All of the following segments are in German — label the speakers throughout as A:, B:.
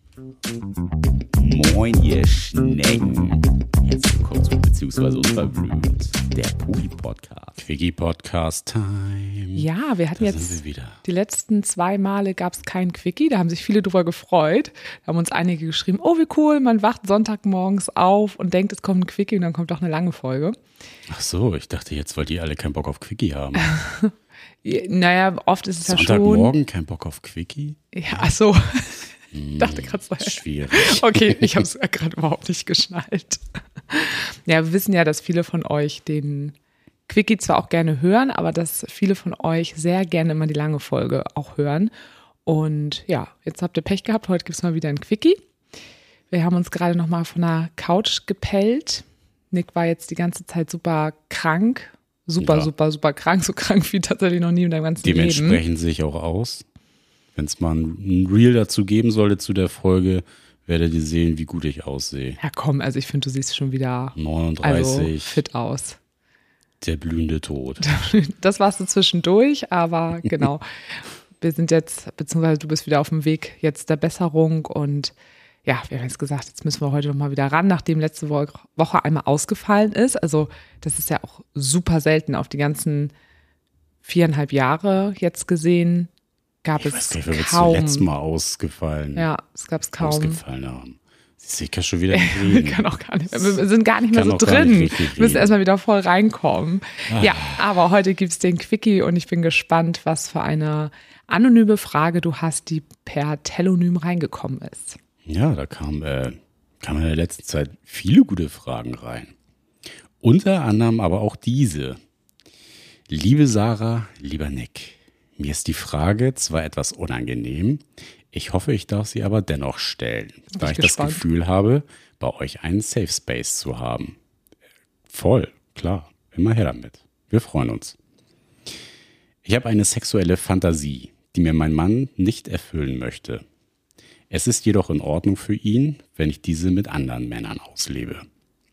A: Moin, ihr Schnecken. Herzlich willkommen zu beziehungsweise unverblümt, der Poli-Podcast. Quickie-Podcast-Time.
B: Ja, wir hatten
A: Da
B: jetzt
A: sind wir wieder.
B: die letzten 2 Male gab es keinen Quickie, da haben sich viele drüber gefreut. Da haben uns einige geschrieben, oh wie cool, man wacht Sonntagmorgens auf und denkt, es kommt ein Quickie und dann kommt doch eine lange Folge.
A: Ach so, ich dachte jetzt, weil die alle keinen Bock auf Quickie haben.
B: Naja, oft ist es ja schon.
A: Sonntagmorgen kein Bock auf Quickie?
B: Ja, ach so. Ich dachte gerade so.
A: Schwierig.
B: Okay, ich habe es gerade überhaupt nicht geschnallt. Ja, wir wissen ja, dass viele von euch den Quickie zwar auch gerne hören, aber dass viele von euch sehr gerne immer die lange Folge auch hören. Und ja, jetzt habt ihr Pech gehabt, heute gibt es mal wieder ein Quickie. Wir haben uns gerade nochmal von der Couch gepellt. Nick war jetzt die ganze Zeit super krank. Super krank. So krank wie tatsächlich noch nie in deinem ganzen Leben.
A: Dementsprechend sehe ich auch aus. Wenn es mal ein Reel dazu geben sollte zu der Folge, werdet ihr sehen, wie gut ich aussehe.
B: Ja komm, also ich finde, du siehst schon wieder
A: 39,
B: fit aus.
A: Der blühende Tod.
B: Das warst du zwischendurch, aber genau. Wir sind jetzt, beziehungsweise du bist wieder auf dem Weg jetzt der Besserung und ja, wir haben jetzt gesagt, jetzt müssen wir heute nochmal wieder ran, nachdem letzte Woche einmal ausgefallen ist. Also das ist ja auch super selten auf die ganzen 4,5 Jahre jetzt gesehen. Gab es
A: weiß nicht,
B: kaum.
A: Wir letztes Mal ausgefallen.
B: Ja, es gab es kaum.
A: Ausgefallen haben. Ich kann schon wieder nicht reden.
B: Kann auch gar nicht mehr. Wir sind gar nicht mehr so drin. Wir müssen erstmal wieder voll reinkommen. Ja, aber heute gibt es den Quickie und ich bin gespannt, was für eine anonyme Frage du hast, die per Telonym reingekommen ist.
A: Ja, da kam in der letzten Zeit viele gute Fragen rein. Unter anderem aber auch diese. Liebe Sarah, lieber Nick. Mir ist die Frage zwar etwas unangenehm, ich hoffe, ich darf sie aber dennoch stellen, da ich das Gefühl habe, bei euch einen Safe Space zu haben. Voll, klar, immer her damit. Wir freuen uns. Ich habe eine sexuelle Fantasie, die mir mein Mann nicht erfüllen möchte. Es ist jedoch in Ordnung für ihn, wenn ich diese mit anderen Männern auslebe.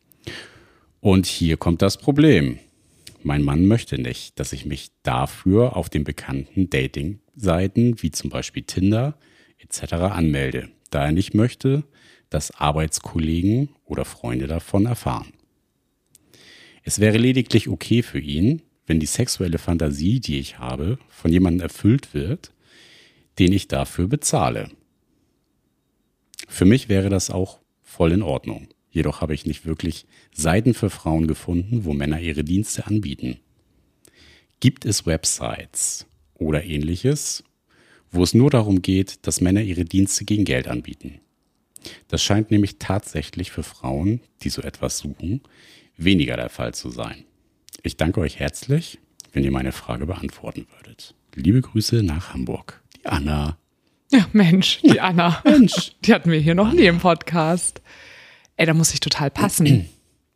A: Und hier kommt das Problem. Mein Mann möchte nicht, dass ich mich dafür auf den bekannten Dating-Seiten wie zum Beispiel Tinder etc. anmelde, da er nicht möchte, dass Arbeitskollegen oder Freunde davon erfahren. Es wäre lediglich okay für ihn, wenn die sexuelle Fantasie, die ich habe, von jemandem erfüllt wird, den ich dafür bezahle. Für mich wäre das auch voll in Ordnung. Jedoch habe ich nicht wirklich Seiten für Frauen gefunden, wo Männer ihre Dienste anbieten. Gibt es Websites oder ähnliches, wo es nur darum geht, dass Männer ihre Dienste gegen Geld anbieten? Das scheint nämlich tatsächlich für Frauen, die so etwas suchen, weniger der Fall zu sein. Ich danke euch herzlich, wenn ihr meine Frage beantworten würdet. Liebe Grüße nach Hamburg. Die Anna.
B: Ja, Mensch, die Anna.
A: Mensch.
B: Die hatten wir hier noch nie im Podcast. Ey, da muss ich total passen.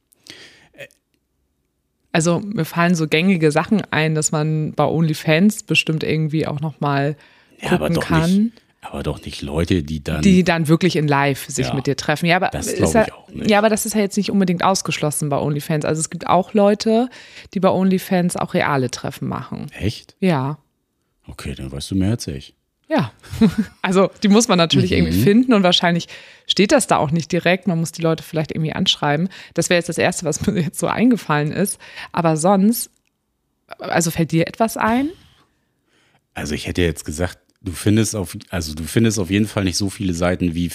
B: Also mir fallen so gängige Sachen ein, dass man bei OnlyFans bestimmt irgendwie auch nochmal gucken kann.
A: Aber doch nicht Leute, die dann
B: wirklich in live sich mit dir treffen. Ja, aber
A: das glaube ich auch nicht.
B: Ja, aber das ist ja jetzt nicht unbedingt ausgeschlossen bei OnlyFans. Also es gibt auch Leute, die bei OnlyFans auch reale Treffen machen.
A: Echt?
B: Ja.
A: Okay, dann weißt du mehr als ich.
B: Ja, also die muss man natürlich irgendwie finden und wahrscheinlich steht das da auch nicht direkt. Man muss die Leute vielleicht irgendwie anschreiben. Das wäre jetzt das Erste, was mir jetzt so eingefallen ist. Aber sonst, also fällt dir etwas ein?
A: Also ich hätte jetzt gesagt, du findest auf jeden Fall nicht so viele Seiten wie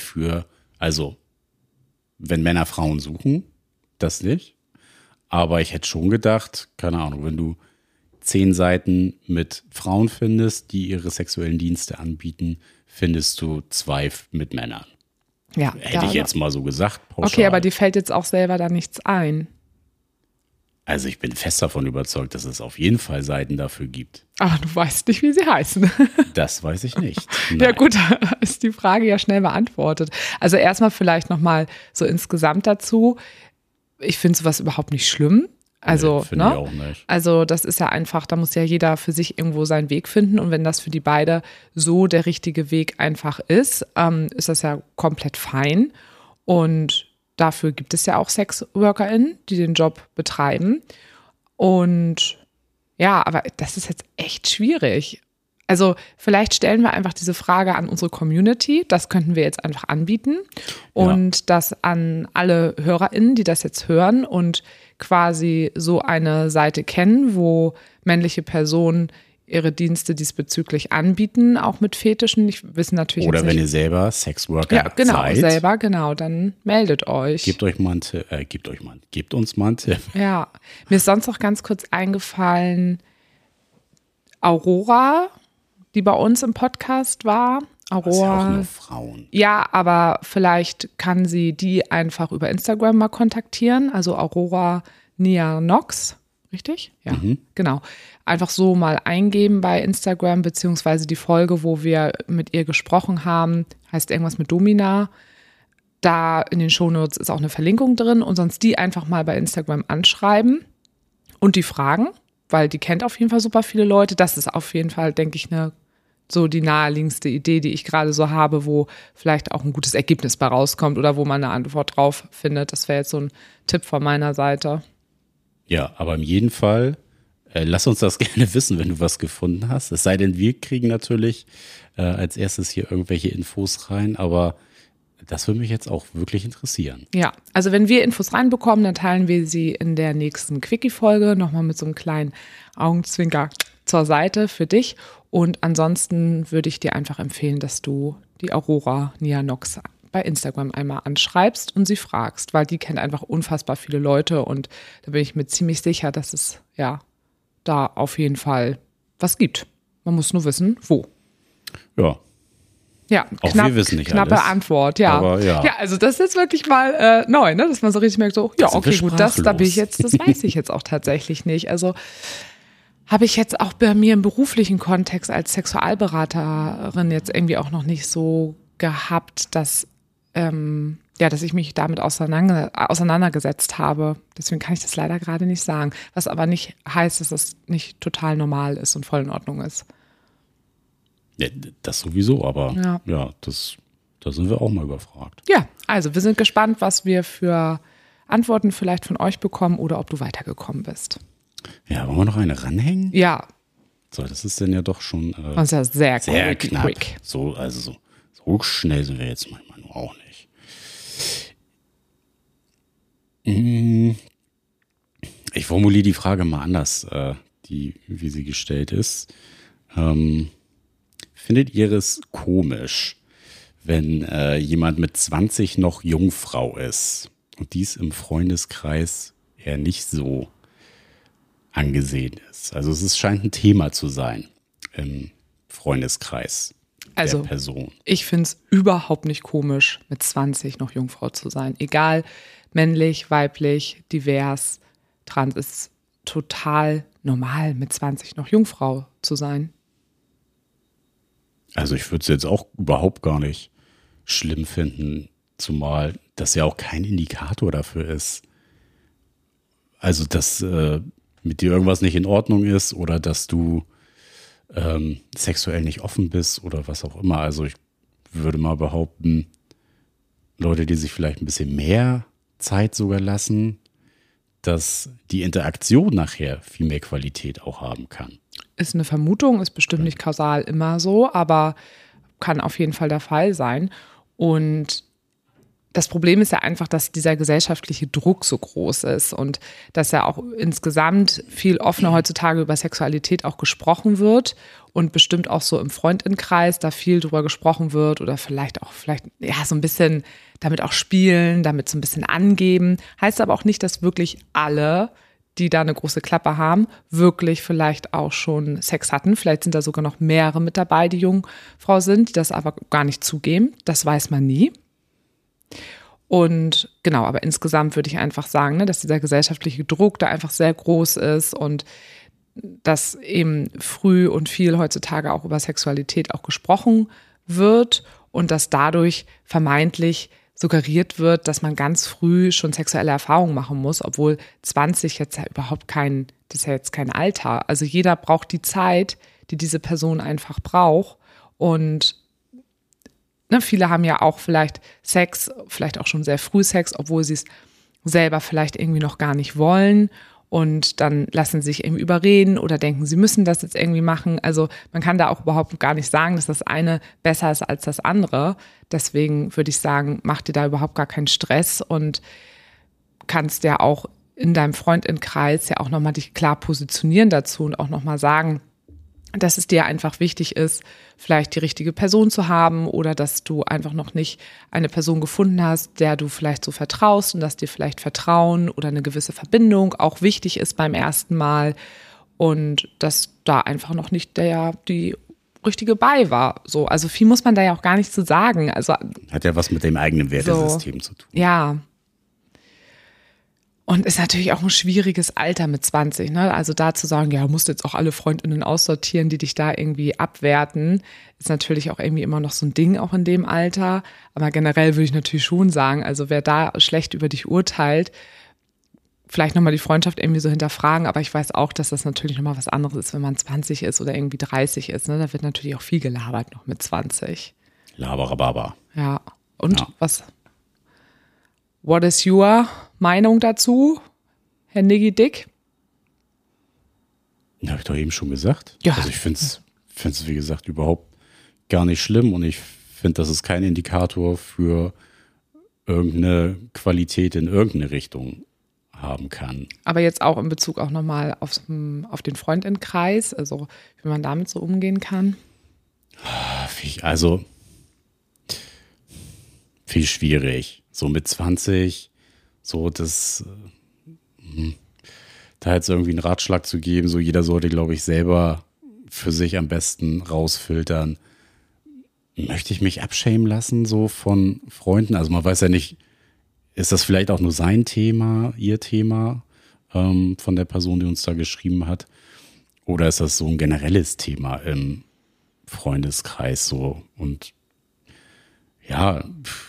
A: wenn Männer Frauen suchen, das nicht. Aber ich hätte schon gedacht, keine Ahnung, wenn du 10 Seiten mit Frauen findest, die ihre sexuellen Dienste anbieten, findest du 2 mit Männern.
B: Ja.
A: Hätte ich jetzt mal so gesagt, pauschal.
B: Okay, aber dir fällt jetzt auch selber da nichts ein.
A: Also ich bin fest davon überzeugt, dass es auf jeden Fall Seiten dafür gibt.
B: Aber du weißt nicht, wie sie heißen.
A: Das weiß ich nicht.
B: Ja gut, da ist die Frage ja schnell beantwortet. Also erstmal vielleicht nochmal so insgesamt dazu. Ich finde sowas überhaupt nicht schlimm. Also,
A: nee, finde ich auch nicht.
B: Also das ist ja einfach, da muss ja jeder für sich irgendwo seinen Weg finden und wenn das für die beide so der richtige Weg einfach ist das ja komplett fein und dafür gibt es ja auch SexworkerInnen, die den Job betreiben und ja, aber das ist jetzt echt schwierig. Also vielleicht stellen wir einfach diese Frage an unsere Community. Das könnten wir jetzt einfach anbieten. Und das an alle HörerInnen, die das jetzt hören und quasi so eine Seite kennen, wo männliche Personen ihre Dienste diesbezüglich anbieten, auch mit Fetischen. Ich wissen natürlich
A: Oder
B: jetzt
A: wenn
B: nicht.
A: ihr selber Sexworker
B: seid.
A: seid.
B: Dann meldet euch.
A: Gebt uns mal einen Tipp.
B: Ja, mir ist sonst noch ganz kurz eingefallen, Aurora, die bei uns im Podcast war.
A: Das ist ja auch nur Frauen.
B: Ja, aber vielleicht kann sie die einfach über Instagram mal kontaktieren. Also Aurora Nianox, richtig? Ja, genau. Einfach so mal eingeben bei Instagram, beziehungsweise die Folge, wo wir mit ihr gesprochen haben, heißt irgendwas mit Domina. Da in den Shownotes ist auch eine Verlinkung drin und sonst die einfach mal bei Instagram anschreiben und die fragen, weil die kennt auf jeden Fall super viele Leute. Das ist auf jeden Fall, denke ich, so die naheliegendste Idee, die ich gerade so habe, wo vielleicht auch ein gutes Ergebnis bei rauskommt oder wo man eine Antwort drauf findet. Das wäre jetzt so ein Tipp von meiner Seite.
A: Ja, aber in jedem Fall, lass uns das gerne wissen, wenn du was gefunden hast. Es sei denn, wir kriegen natürlich als erstes hier irgendwelche Infos rein, aber das würde mich jetzt auch wirklich interessieren.
B: Ja, also wenn wir Infos reinbekommen, dann teilen wir sie in der nächsten Quickie-Folge nochmal mit so einem kleinen Augenzwinker zur Seite für dich. Und ansonsten würde ich dir einfach empfehlen, dass du die Aurora Nianox bei Instagram einmal anschreibst und sie fragst, weil die kennt einfach unfassbar viele Leute und da bin ich mir ziemlich sicher, dass es ja da auf jeden Fall was gibt. Man muss nur wissen, wo.
A: Ja.
B: Ja,
A: auch wir wissen nicht
B: knappe
A: alles.
B: Antwort, ja.
A: Aber ja.
B: Ja, also das ist jetzt wirklich mal neu, ne? Dass man so richtig merkt, so, ja, okay, gut, das weiß ich jetzt auch tatsächlich nicht. Also habe ich jetzt auch bei mir im beruflichen Kontext als Sexualberaterin jetzt irgendwie auch noch nicht so gehabt, dass ich mich damit auseinandergesetzt habe. Deswegen kann ich das leider gerade nicht sagen. Was aber nicht heißt, dass das nicht total normal ist und voll in Ordnung ist.
A: Ja, das sowieso, aber da sind wir auch mal überfragt.
B: Ja, also wir sind gespannt, was wir für Antworten vielleicht von euch bekommen oder ob du weitergekommen bist.
A: Ja, wollen wir noch eine ranhängen?
B: Ja.
A: So, das ist dann ja doch schon
B: das ist ja
A: sehr knapp. Quick. So schnell sind wir jetzt manchmal nur auch nicht. Ich formuliere die Frage mal anders, wie sie gestellt ist. Findet ihr es komisch, wenn jemand mit 20 noch Jungfrau ist und dies im Freundeskreis eher nicht so angesehen ist? Also es scheint ein Thema zu sein im Freundeskreis der Person.
B: Ich finde es überhaupt nicht komisch, mit 20 noch Jungfrau zu sein. Egal, männlich, weiblich, divers, trans, ist total normal, mit 20 noch Jungfrau zu sein.
A: Also ich würde es jetzt auch überhaupt gar nicht schlimm finden, zumal das ja auch kein Indikator dafür ist. Also dass mit dir irgendwas nicht in Ordnung ist oder dass du sexuell nicht offen bist oder was auch immer. Also ich würde mal behaupten, Leute, die sich vielleicht ein bisschen mehr Zeit sogar lassen, dass die Interaktion nachher viel mehr Qualität auch haben kann.
B: Ist eine Vermutung, ist bestimmt nicht kausal immer so, aber kann auf jeden Fall der Fall sein. Und das Problem ist ja einfach, dass dieser gesellschaftliche Druck so groß ist und dass ja auch insgesamt viel offener heutzutage über Sexualität auch gesprochen wird und bestimmt auch so im Freundinnenkreis da viel drüber gesprochen wird oder vielleicht so ein bisschen damit auch spielen, damit so ein bisschen angeben. Heißt aber auch nicht, dass wirklich alle, die da eine große Klappe haben, wirklich vielleicht auch schon Sex hatten. Vielleicht sind da sogar noch mehrere mit dabei, die Jungfrau sind, die das aber gar nicht zugeben. Das weiß man nie. Und genau, aber insgesamt würde ich einfach sagen, dass dieser gesellschaftliche Druck da einfach sehr groß ist und dass eben früh und viel heutzutage auch über Sexualität auch gesprochen wird und dass dadurch vermeintlich suggeriert wird, dass man ganz früh schon sexuelle Erfahrungen machen muss, obwohl 20 jetzt ja das ist ja jetzt kein Alter. Also jeder braucht die Zeit, die diese Person einfach braucht und viele haben ja auch vielleicht Sex, vielleicht auch schon sehr früh Sex, obwohl sie es selber vielleicht irgendwie noch gar nicht wollen. und dann lassen sie sich irgendwie überreden oder denken, sie müssen das jetzt irgendwie machen. Also man kann da auch überhaupt gar nicht sagen, dass das eine besser ist als das andere. Deswegen würde ich sagen, mach dir da überhaupt gar keinen Stress und kannst ja auch in deinem Freundinnenkreis ja auch nochmal dich klar positionieren dazu und auch nochmal sagen, dass es dir einfach wichtig ist, vielleicht die richtige Person zu haben oder dass du einfach noch nicht eine Person gefunden hast, der du vielleicht so vertraust und dass dir vielleicht Vertrauen oder eine gewisse Verbindung auch wichtig ist beim ersten Mal und dass da einfach noch nicht die richtige bei war. So, also viel muss man da ja auch gar nicht zu sagen. Also
A: hat ja was mit dem eigenen Wertesystem zu tun.
B: Ja. Und ist natürlich auch ein schwieriges Alter mit 20, ne? Also da zu sagen, ja, du musst jetzt auch alle Freundinnen aussortieren, die dich da irgendwie abwerten, ist natürlich auch irgendwie immer noch so ein Ding auch in dem Alter. Aber generell würde ich natürlich schon sagen, also wer da schlecht über dich urteilt, vielleicht nochmal die Freundschaft irgendwie so hinterfragen. Aber ich weiß auch, dass das natürlich nochmal was anderes ist, wenn man 20 ist oder irgendwie 30 ist, ne? Da wird natürlich auch viel gelabert noch mit 20.
A: Laberababa.
B: Ja. Und was? What is your Meinung dazu, Herr Niggi Dick?
A: Ja, habe ich doch eben schon gesagt.
B: Ja.
A: Also ich finde es, wie gesagt, überhaupt gar nicht schlimm und ich finde, das ist kein Indikator für irgendeine Qualität in irgendeine Richtung haben kann.
B: Aber jetzt auch in Bezug auch nochmal auf den Freundinnenkreis, also wie man damit so umgehen kann?
A: Also viel schwierig. So mit 20, so das, da jetzt irgendwie einen Ratschlag zu geben, so jeder sollte, glaube ich, selber für sich am besten rausfiltern. Möchte ich mich abschämen lassen, so von Freunden? Also man weiß ja nicht, ist das vielleicht auch nur sein Thema, ihr Thema von der Person, die uns da geschrieben hat? Oder ist das so ein generelles Thema im Freundeskreis so? Und ja,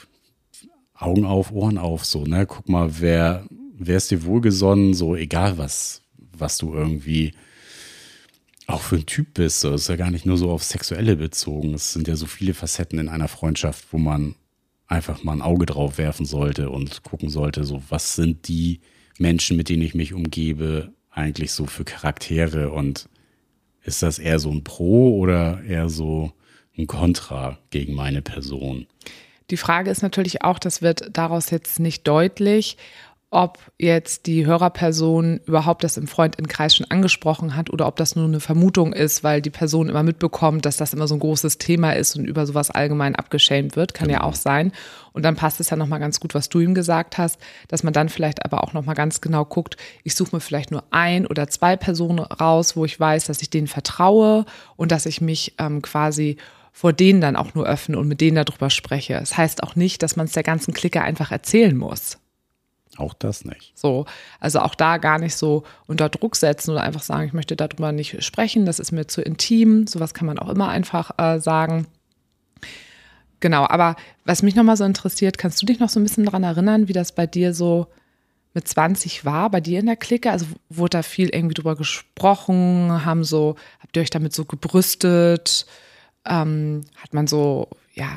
A: Augen auf, Ohren auf, so, ne? Guck mal, wer ist dir wohlgesonnen, so egal was du irgendwie auch für ein Typ bist. So, das ist ja gar nicht nur so auf Sexuelle bezogen. Es sind ja so viele Facetten in einer Freundschaft, wo man einfach mal ein Auge drauf werfen sollte und gucken sollte, so was sind die Menschen, mit denen ich mich umgebe, eigentlich so für Charaktere und ist das eher so ein Pro oder eher so ein Kontra gegen meine Person?
B: Die Frage ist natürlich auch, das wird daraus jetzt nicht deutlich, ob jetzt die Hörerperson überhaupt das im Freundinnenkreis schon angesprochen hat oder ob das nur eine Vermutung ist, weil die Person immer mitbekommt, dass das immer so ein großes Thema ist und über sowas allgemein abgeschämt wird. Kann ja auch sein. Und dann passt es ja nochmal ganz gut, was du ihm gesagt hast, dass man dann vielleicht aber auch nochmal ganz genau guckt, ich suche mir vielleicht nur 1 oder 2 Personen raus, wo ich weiß, dass ich denen vertraue und dass ich mich quasi vor denen dann auch nur öffne und mit denen darüber spreche. Das heißt auch nicht, dass man es der ganzen Clique einfach erzählen muss.
A: Auch das nicht.
B: So, also auch da gar nicht so unter Druck setzen oder einfach sagen, ich möchte darüber nicht sprechen, das ist mir zu intim. Sowas kann man auch immer einfach sagen. Genau, aber was mich nochmal so interessiert, kannst du dich noch so ein bisschen daran erinnern, wie das bei dir so mit 20 war, bei dir in der Clique? Also wurde da viel irgendwie drüber gesprochen, habt ihr euch damit so gebrüstet? Hat man so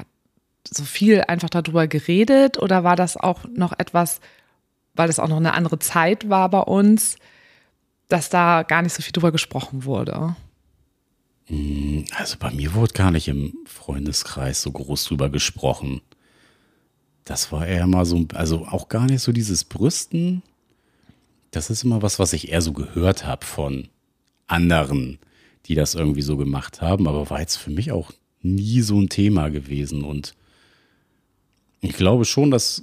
B: viel einfach darüber geredet oder war das auch noch etwas, weil das auch noch eine andere Zeit war bei uns, dass da gar nicht so viel drüber gesprochen wurde?
A: Also bei mir wurde gar nicht im Freundeskreis so groß drüber gesprochen. Das war eher mal so, also auch gar nicht so dieses Brüsten. Das ist immer was ich eher so gehört habe von anderen, die das irgendwie so gemacht haben, aber war jetzt für mich auch nie so ein Thema gewesen. Und ich glaube schon, dass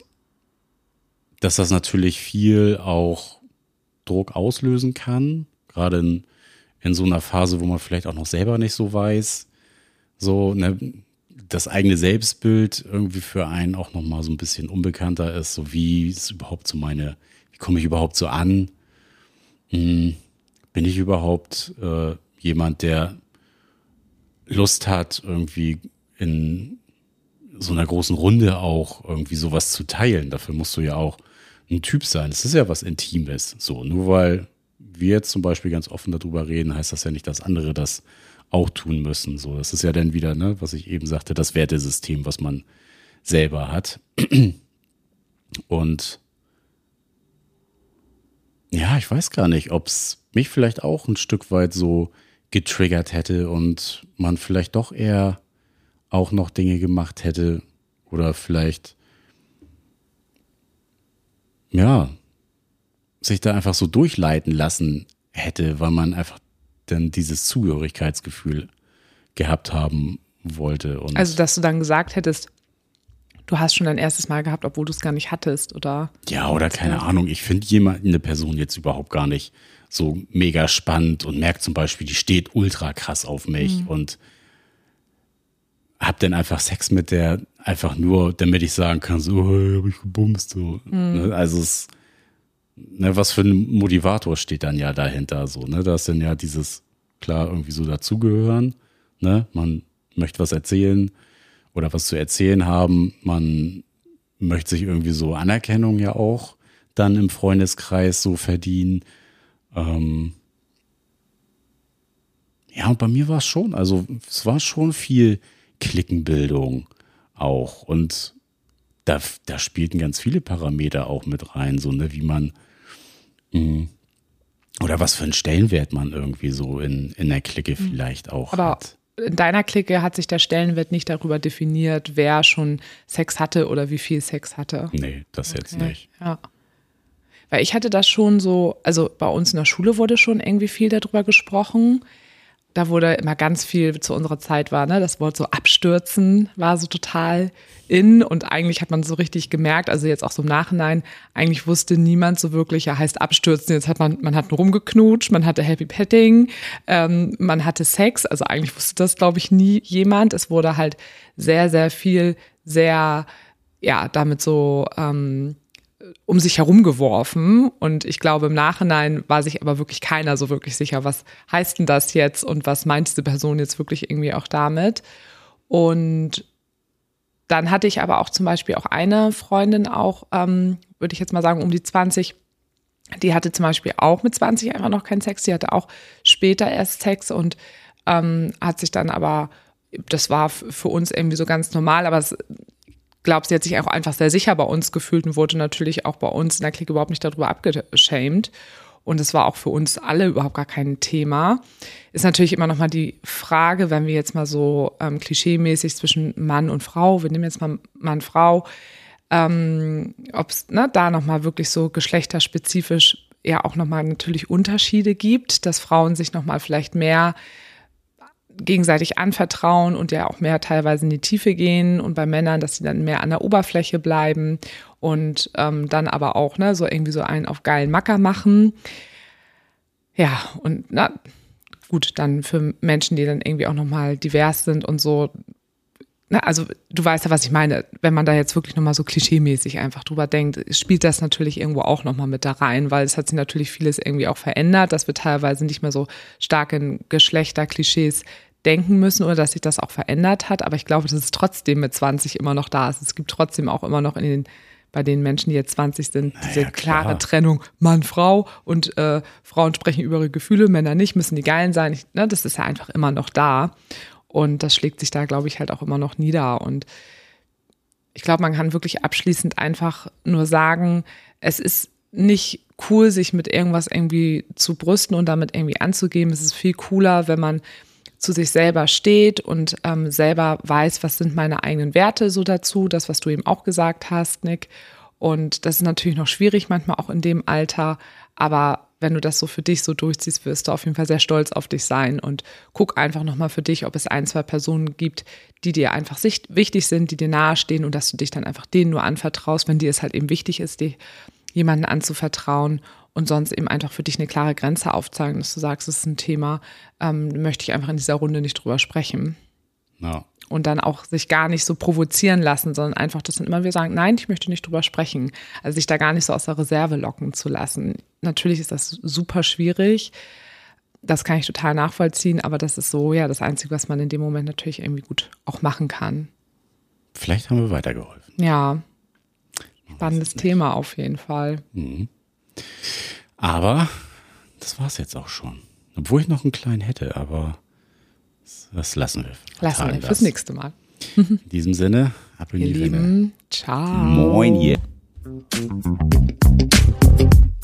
A: das natürlich viel auch Druck auslösen kann, gerade in so einer Phase, wo man vielleicht auch noch selber nicht so weiß, so, ne, das eigene Selbstbild irgendwie für einen auch nochmal so ein bisschen unbekannter ist, so wie komme ich überhaupt so an? Bin ich überhaupt jemand, der Lust hat, irgendwie in so einer großen Runde auch irgendwie sowas zu teilen. Dafür musst du ja auch ein Typ sein. Es ist ja was Intimes. So, nur weil wir jetzt zum Beispiel ganz offen darüber reden, heißt das ja nicht, dass andere das auch tun müssen. So, das ist ja dann wieder, ne, was ich eben sagte, das Wertesystem, was man selber hat. Und Ja, ich weiß gar nicht, ob es mich vielleicht auch ein Stück weit so getriggert hätte und man vielleicht doch eher auch noch Dinge gemacht hätte oder vielleicht, ja, sich da einfach so durchleiten lassen hätte, weil man einfach dann dieses Zugehörigkeitsgefühl gehabt haben wollte. Und
B: Also, dass du dann gesagt hättest, du hast schon dein erstes Mal gehabt, obwohl du es gar nicht hattest, oder?
A: ja, oder keine Ahnung, ich finde eine Person jetzt überhaupt gar nicht so mega spannend und merkt zum Beispiel, die steht ultra krass auf mich und hab dann einfach Sex mit der, einfach nur, damit ich sagen kann, so, hey, hab ich gebumst, so. Ne? Also was für ein Motivator steht dann ja dahinter, so, ne? Da ist dann ja dieses, klar, irgendwie so dazugehören, ne? Man möchte was erzählen oder was zu erzählen haben, man möchte sich irgendwie so Anerkennung ja auch dann im Freundeskreis so verdienen. Ja, und bei mir war es schon, also es war schon viel Cliquenbildung auch und da spielten ganz viele Parameter auch mit rein, so, ne, wie man oder was für einen Stellenwert man irgendwie so in der Clique vielleicht auch
B: Aber
A: hat.
B: in deiner Clique hat sich der Stellenwert nicht darüber definiert, wer schon Sex hatte oder wie viel Sex hatte.
A: Nee, das jetzt nicht.
B: Ja. Weil ich hatte das schon so, also bei uns in der Schule wurde schon irgendwie viel darüber gesprochen. Da wurde immer ganz viel zu unserer Zeit war, ne, das Wort so abstürzen war so total in und eigentlich hat man so richtig gemerkt, also jetzt auch so im Nachhinein, eigentlich wusste niemand so wirklich, ja, heißt abstürzen, jetzt hat man hat nur rumgeknutscht, man hatte Happy Petting, man hatte Sex, also eigentlich wusste das, glaube ich, nie jemand. Es wurde halt sehr, sehr viel, sehr, ja, damit so um sich herum geworfen und ich glaube im Nachhinein war sich aber wirklich keiner so wirklich sicher, was heißt denn das jetzt und was meint diese Person jetzt wirklich irgendwie auch damit. Und dann hatte ich aber auch zum Beispiel auch eine Freundin auch, würde ich jetzt mal sagen, um die 20, die hatte zum Beispiel auch mit 20 einfach noch keinen Sex, die hatte auch später erst Sex und hat sich dann aber, das war für uns irgendwie so ganz normal, aber es glaube, sie hat sich auch einfach sehr sicher bei uns gefühlt und wurde natürlich auch bei uns in der Clique überhaupt nicht darüber abgeschämt. Und es war auch für uns alle überhaupt gar kein Thema. Ist natürlich immer noch mal die Frage, wenn wir jetzt mal so klischeemäßig zwischen Mann und Frau, wir nehmen jetzt mal Mann, Frau, ob es da noch mal wirklich so geschlechterspezifisch ja auch noch mal natürlich Unterschiede gibt, dass Frauen sich noch mal vielleicht mehr gegenseitig anvertrauen und ja auch mehr teilweise in die Tiefe gehen und bei Männern, dass sie dann mehr an der Oberfläche bleiben und dann aber auch so irgendwie so einen auf geilen Macker machen. Ja, und gut, dann für Menschen, die dann irgendwie auch nochmal divers sind und so, also du weißt ja, was ich meine, wenn man da jetzt wirklich nochmal so klischeemäßig einfach drüber denkt, spielt das natürlich irgendwo auch nochmal mit da rein, weil es hat sich natürlich vieles irgendwie auch verändert, dass wir teilweise nicht mehr so stark in Geschlechterklischees denken müssen oder dass sich das auch verändert hat. Aber ich glaube, dass es trotzdem mit 20 immer noch da ist. Es gibt trotzdem auch immer noch bei den Menschen, die jetzt 20 sind, diese klare Trennung Mann, Frau und Frauen sprechen über ihre Gefühle, Männer nicht, müssen die Geilen sein. Das ist ja einfach immer noch da. Und das schlägt sich da, glaube ich, halt auch immer noch nieder. Und ich glaube, man kann wirklich abschließend einfach nur sagen, es ist nicht cool, sich mit irgendwas irgendwie zu brüsten und damit irgendwie anzugeben. Es ist viel cooler, wenn man zu sich selber steht und selber weiß, was sind meine eigenen Werte so dazu, das, was du eben auch gesagt hast, Nick. Und das ist natürlich noch schwierig, manchmal auch in dem Alter, aber wenn du das so für dich so durchziehst, wirst du auf jeden Fall sehr stolz auf dich sein und guck einfach nochmal für dich, ob es 1, 2 Personen gibt, die dir einfach wichtig sind, die dir nahestehen und dass du dich dann einfach denen nur anvertraust, wenn dir es halt eben wichtig ist, dir jemanden anzuvertrauen und sonst eben einfach für dich eine klare Grenze aufzeigen, dass du sagst, es ist ein Thema, möchte ich einfach in dieser Runde nicht drüber sprechen.
A: Ja.
B: Und dann auch sich gar nicht so provozieren lassen, sondern einfach das dann immer wieder sagen, nein, ich möchte nicht drüber sprechen. Also sich da gar nicht so aus der Reserve locken zu lassen. Natürlich ist das super schwierig. Das kann ich total nachvollziehen, aber das ist so, ja, das Einzige, was man in dem Moment natürlich irgendwie gut auch machen kann.
A: Vielleicht haben wir weitergeholfen.
B: Ja, spannendes Thema auf jeden Fall.
A: Mhm. Aber das war's jetzt auch schon. Obwohl ich noch einen kleinen hätte, aber das lassen wir.
B: Lassen wir fürs nächste Mal.
A: In diesem Sinne, ab in
B: Ihr
A: die
B: Lieben, ciao.
A: Moin, ihr.